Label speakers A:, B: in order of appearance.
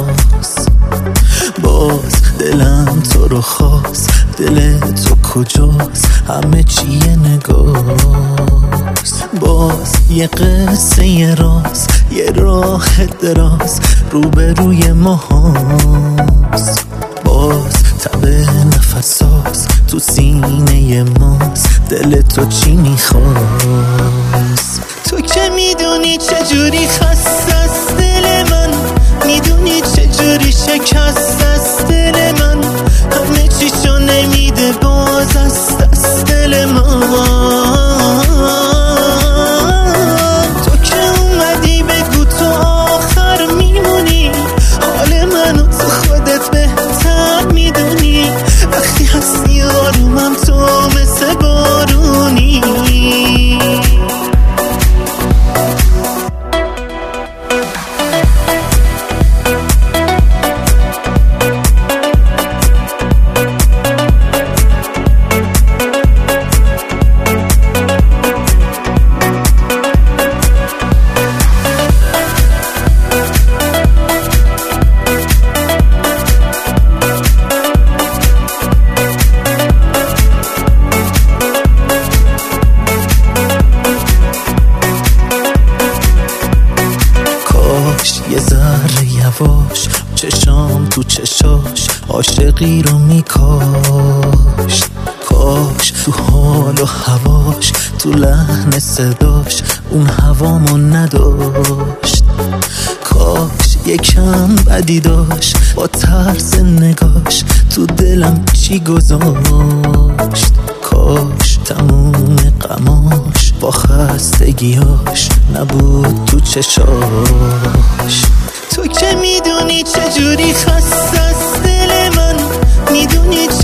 A: کجاست؟ باز دلم تو رو خواست، دل تو کجاست؟ همه چی یه نگاست. باز یه قصه یه راز، یه راه دراز روبروی ما هاست. باز تب نفساز تو سینه ماست، دل تو چی میخواست؟ تو که میدونی چجوری خسته است دل من، میدونی چجوری شکست است دل من، همه چیشو نمیده باز است از دل من. تو که اومدی بگو تو آخر میمونی، حال منو تو خودت بهتر میدونی، وقتی هستی آرومم تو مثل بارونی. یه ذره یواش چشام تو چشاش عاشقی رو میکاشت. کاش تو حال و هواش، تو لحن صداش اون هوامو نداشت. کاش یکم بدی داشت با طرز نگاش تو دلم چی گذاشت. کاش تموم غماش با خستگیاش نبود تو چشاش. تو که میدونی چجوری خسته است دل من، میدونی